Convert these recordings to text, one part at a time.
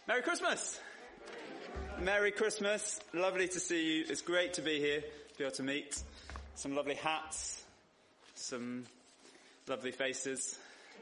Merry Christmas! Merry Christmas. Lovely to see you. It's great to be here, to be able to meet. Some lovely hats, some lovely faces.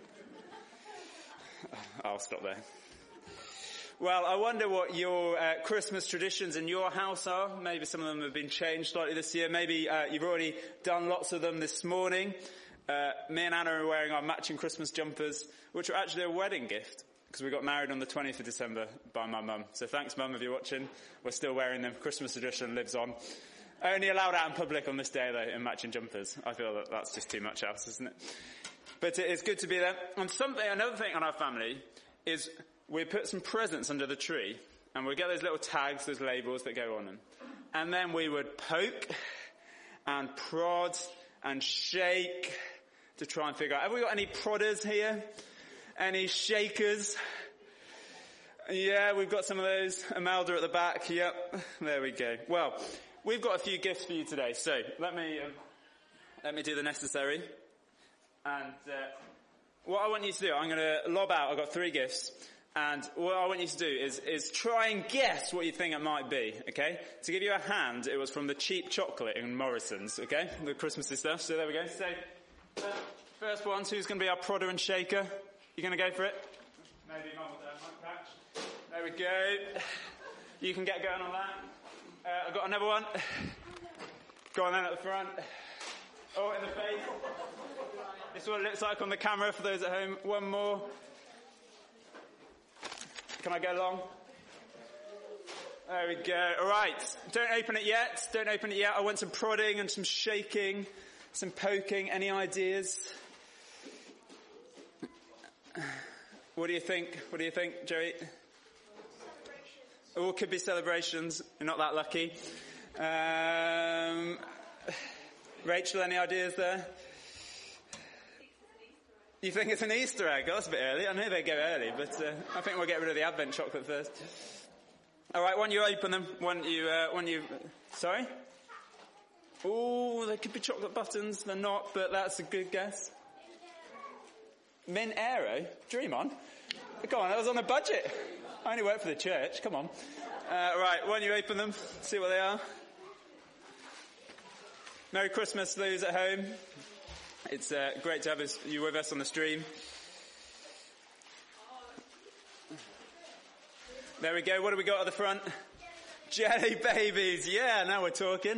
I'll stop there. Well, I wonder what your Christmas traditions in your house are. Maybe some of them have been changed slightly this year. Maybe you've already done lots of them this morning. Me and Anna are wearing our matching Christmas jumpers, which are actually a wedding gift, because we got married on the 20th of December by my mum. So thanks, Mum, if you're watching. We're still wearing them. Christmas tradition lives on. Only allowed out in public on this day, though, in matching jumpers. I feel that that's just too much else, isn't it? But it is good to be there. And another thing on our family is we put some presents under the tree, and we get those little tags, those labels that go on them. And then we would poke and prod and shake to try and figure out, have we got any prodders here? Any shakers? Yeah, we've got some of those. Imelda at the back. Yep. There we go. Well, we've got a few gifts for you today. So let me do the necessary. And what I want you to do, I'm going to lob out. I've got 3 gifts. And what I want you to do is try and guess what you think it might be. Okay? To give you a hand, it was from the cheap chocolate in Morrison's. Okay? The Christmassy stuff. So there we go. So first one, who's going to be our prodder and shaker? You going to go for it? Maybe Mum or Dad might catch. There we go. You can get going on that. I've got another one. Go on then at the front. Oh, in the face. This is what it looks like on the camera for those at home. One more. Can I go along? There we go. All right. Don't open it yet. Don't open it yet. I want some prodding and some shaking, some poking. Any ideas? What do you think? What do you think, Joey? Oh, could be celebrations. You're not that lucky. Rachel, any ideas there? You think it's an Easter egg? Oh, that's a bit early. I know they go early, but I think we'll get rid of the Advent chocolate first. All right, when you open them, sorry? Oh, they could be chocolate buttons. They're not, but that's a good guess. Mint Aero? Dream on. Go on, that was on a budget. I only work for the church, come on. Right, why don't you open them, see what they are. Merry Christmas to those at home. It's great to have you with us on the stream. There we go, what do we got at the front? Jelly babies, yeah, now we're talking.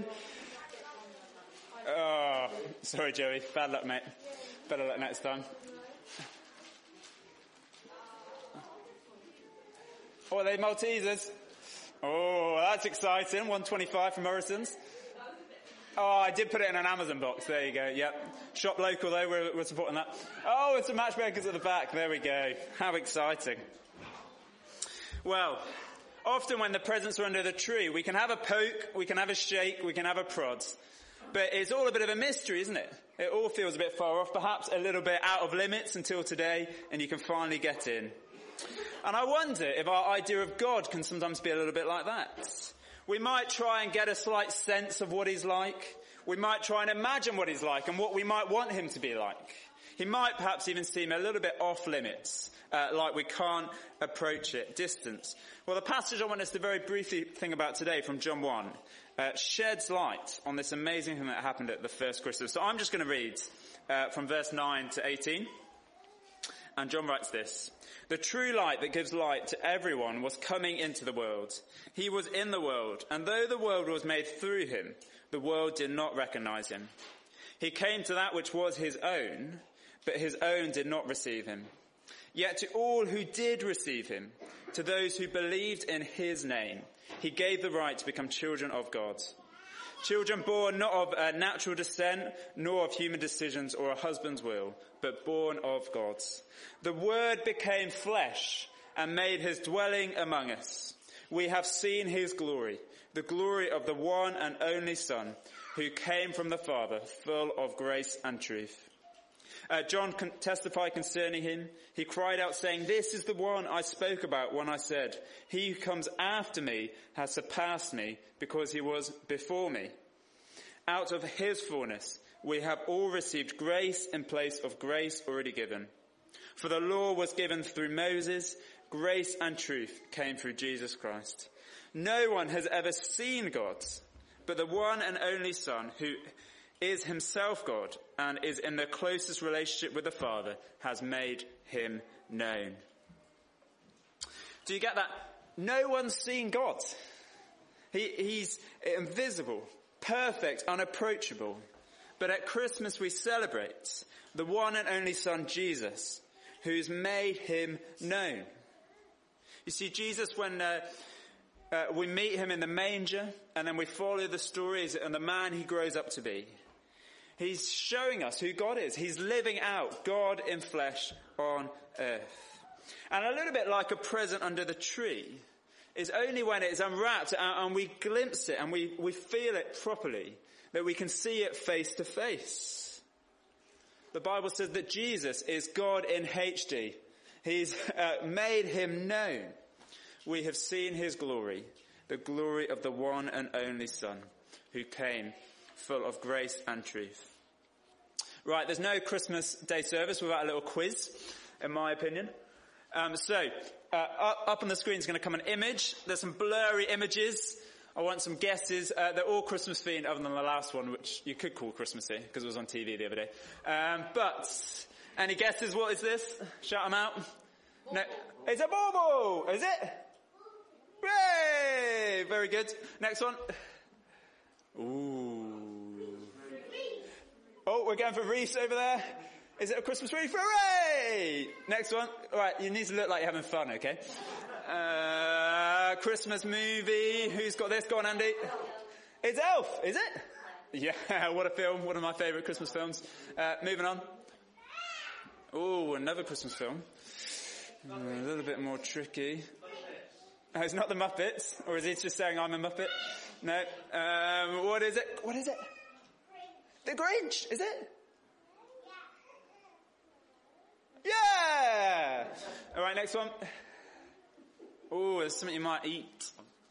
Oh, sorry Joey, bad luck mate. Better luck next time. Oh, are they Maltesers? Oh, that's exciting. 125 from Morrison's. Oh, I did put it in an Amazon box. There you go. Yep. Shop local though. We're supporting that. Oh, it's some matchmakers at the back. There we go. How exciting. Well, often when the presents are under the tree, we can have a poke, we can have a shake, we can have a prod. But it's all a bit of a mystery, isn't it? It all feels a bit far off, perhaps a little bit out of limits until today, and you can finally get in. And I wonder if our idea of God can sometimes be a little bit like that. We might try and get a slight sense of what he's like. We might try and imagine what he's like and what we might want him to be like. He might perhaps even seem a little bit off limits, like we can't approach it, distance. Well, the passage I want us to very briefly think about today from John 1 sheds light on this amazing thing that happened at the first Christmas. So I'm just going to read from verse 9 to 18. And John writes this. The true light that gives light to everyone was coming into the world. He was in the world, and though the world was made through him, the world did not recognize him. He came to that which was his own, but his own did not receive him. Yet to all who did receive him, to those who believed in his name, he gave the right to become children of God. Children born not of natural descent, nor of human decisions or a husband's will, but born of God's. The Word became flesh and made his dwelling among us. We have seen his glory, the glory of the one and only Son, who came from the Father, full of grace and truth. John can testify concerning him. He cried out saying, "This is the one I spoke about when I said, he who comes after me has surpassed me because he was before me." Out of his fullness we have all received grace in place of grace already given. For the law was given through Moses, Grace and truth came through Jesus Christ. No one has ever seen God, but the one and only Son, who is himself God and is in the closest relationship with the Father, has made him known. Do you get that? No one's seen God. He's invisible, perfect, unapproachable. But at Christmas we celebrate the one and only Son, Jesus, who's made him known. You see, Jesus, when we meet him in the manger and then we follow the stories and the man he grows up to be, he's showing us who God is. He's living out God in flesh on earth. And a little bit like a present under the tree, is only when it's unwrapped and we glimpse it and we feel it properly that we can see it face to face. The Bible says that Jesus is God in HD. He's made him known. We have seen his glory, the glory of the one and only Son who came full of grace and truth. Right, there's no Christmas Day service without a little quiz, in my opinion. Up on the screen is going to come an image. There's some blurry images. I want some guesses. They're all Christmas themed other than the last one, which you could call Christmassy because it was on TV the other day. But any guesses? What is this? Shout them out. No, it's a bauble. Is it? Hooray! Very good. Next one. Ooh. Oh, we're going for wreaths over there. Is it a Christmas wreath? Hooray! Next one. All right, you need to look like you're having fun, okay? Christmas movie. Who's got this? Go on, Andy. It's Elf, is it? Yeah, what a film. One of my favourite Christmas films. Moving on. Oh, another Christmas film. A little bit more tricky. Oh, it's not the Muppets. Or is he just saying I'm a Muppet? No. What is it? What is it? The Grinch, is it? Yeah! All right, next one. Oh, there's something you might eat.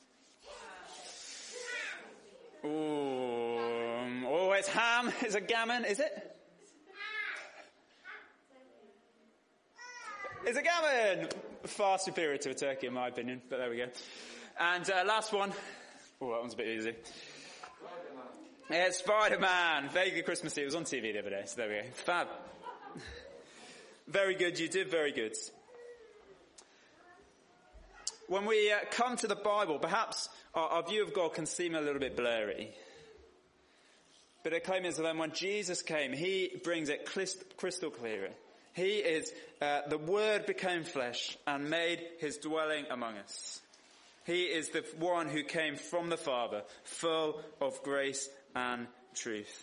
Oh, it's ham. It's a gammon, is it? It's a gammon! Far superior to a turkey, in my opinion, but there we go. And last one. Oh, that one's a bit easy. It's Spider-Man. Vaguely Christmassy. It was on TV the other day, so there we go. Fab. Very good, you did very good. When we come to the Bible, perhaps our view of God can seem a little bit blurry. But it came as then when Jesus came, he brings it crystal clear. He is, the Word became flesh and made his dwelling among us. He is the one who came from the Father, full of grace and truth.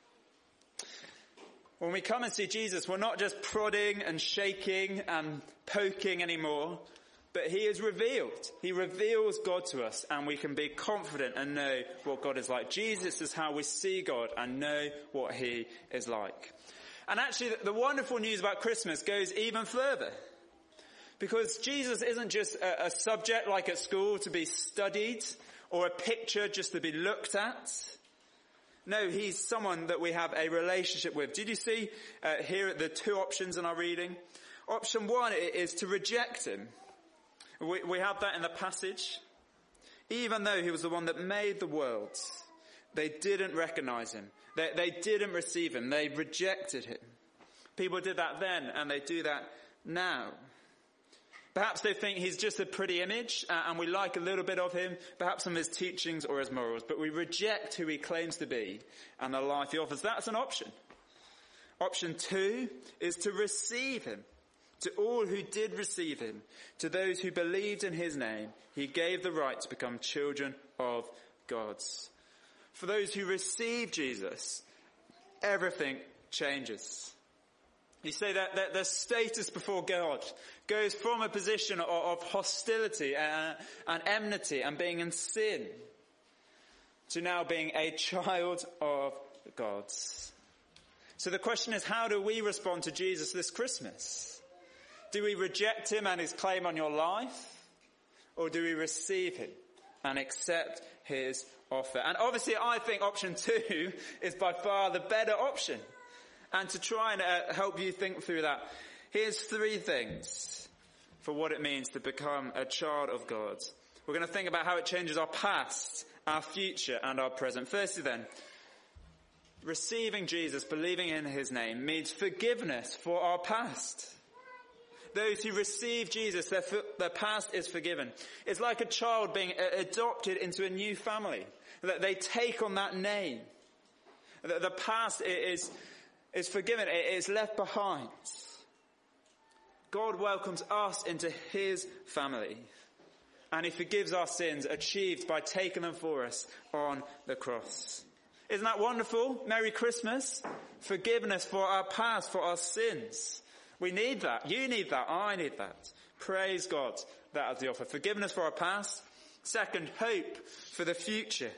When we come and see Jesus, we're not just prodding and shaking and poking anymore, but he is revealed. He reveals God to us, and we can be confident and know what God is like. Jesus is how we see God and know what he is like. And actually, the wonderful news about Christmas goes even further. Because Jesus isn't just a subject like at school to be studied, or a picture just to be looked at. No, he's someone that we have a relationship with. Did you see here the two options in our reading? Option one is to reject him. We have that in the passage. Even though he was the one that made the world, they didn't recognize him. They didn't receive him. They rejected him. People did that then, and they do that now. Perhaps they think he's just a pretty image, and we like a little bit of him, perhaps some of his teachings or his morals, but we reject who he claims to be and the life he offers. That's an option. Option two is to receive him. To all who did receive him, to those who believed in his name, he gave the right to become children of God. For those who receive Jesus, everything changes. You say that their status before God goes from a position of hostility and enmity and being in sin to now being a child of God. So the question is, how do we respond to Jesus this Christmas? Do we reject him and his claim on your life? Or do we receive him and accept his offer? And obviously I think option two is by far the better option. And to try and help you think through that, here's three things for what it means to become a child of God. We're going to think about how it changes our past, our future, and our present. Firstly then, receiving Jesus, believing in his name, means forgiveness for our past. Those who receive Jesus, their past is forgiven. It's like a child being adopted into a new family. That they take on that name. The past is forgiven. It is left behind. God welcomes us into his family. And he forgives our sins, achieved by taking them for us on the cross. Isn't that wonderful? Merry Christmas. Forgiveness for our past, for our sins. We need that. You need that. I need that. Praise God. That is the offer. Forgiveness for our past. Second, hope for the future.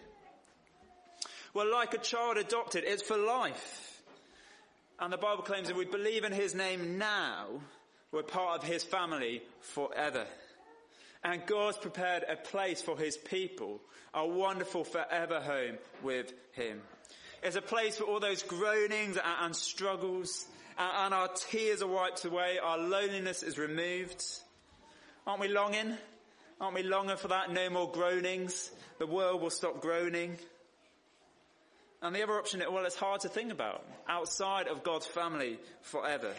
Well, like a child adopted, it's for life. And the Bible claims if we believe in his name now, we're part of his family forever. And God's prepared a place for his people, a wonderful forever home with him. It's a place for all those groanings and struggles, and our tears are wiped away, our loneliness is removed. Aren't we longing? Aren't we longing for that? No more groanings. The world will stop groaning. And the other option, well, it's hard to think about. Outside of God's family forever.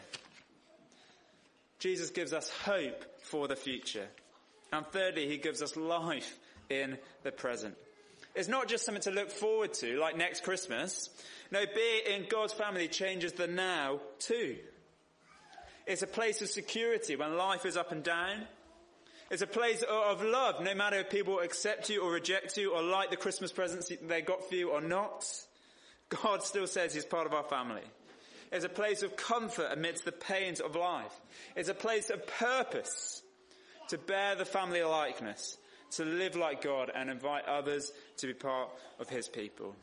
Jesus gives us hope for the future. And thirdly, he gives us life in the present. It's not just something to look forward to, like next Christmas. No, being in God's family changes the now too. It's a place of security when life is up and down. It's a place of love, no matter if people accept you or reject you or like the Christmas presents they got for you or not. God still says he's part of our family. It's a place of comfort amidst the pains of life. It's a place of purpose to bear the family likeness, to live like God and invite others to be part of his people.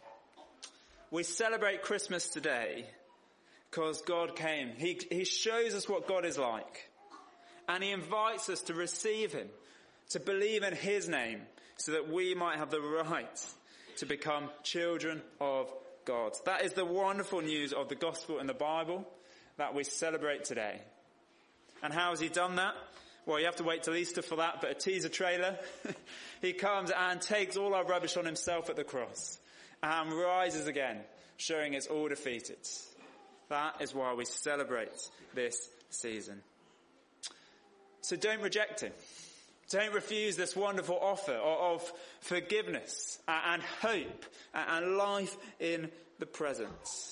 We celebrate Christmas today because God came. He shows us what God is like. And he invites us to receive him, to believe in his name, so that we might have the right to become children of God. That is the wonderful news of the gospel in the Bible that we celebrate today. And how has he done that? Well, you have to wait till Easter for that, but a teaser trailer. He comes and takes all our rubbish on himself at the cross and rises again, showing it's all defeated. That is why we celebrate this season. So don't reject him. Don't refuse this wonderful offer of forgiveness and hope and life in the present.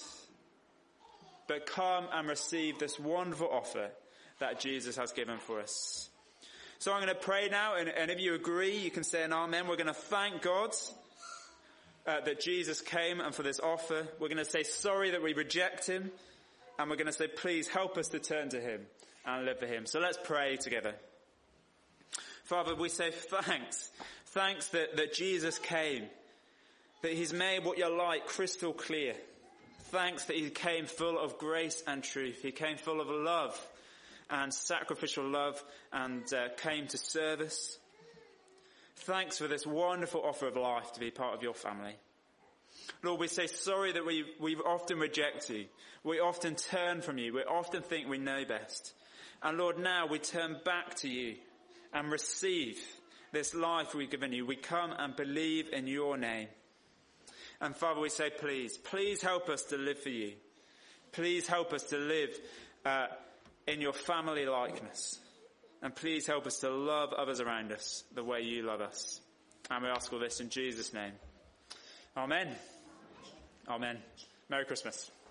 But come and receive this wonderful offer that Jesus has given for us. So I'm going to pray now, and if you agree, you can say an amen. We're going to thank God that Jesus came and for this offer. We're going to say sorry that we reject him, and we're going to say, please help us to turn to him and live for him. So let's pray together. Father, we say thanks. Thanks that Jesus came, that he's made what you're like crystal clear. Thanks that he came full of grace and truth. He came full of love and sacrificial love and came to serve us. Thanks for this wonderful offer of life to be part of your family. Lord, we say sorry that we often reject you. We often turn from you. We often think we know best. And Lord, now we turn back to you and receive this life we've given you. We come and believe in your name. And Father, we say, please help us to live for you. Please help us to live in your family likeness. And please help us to love others around us the way you love us. And we ask all this in Jesus' name. Amen. Amen. Merry Christmas.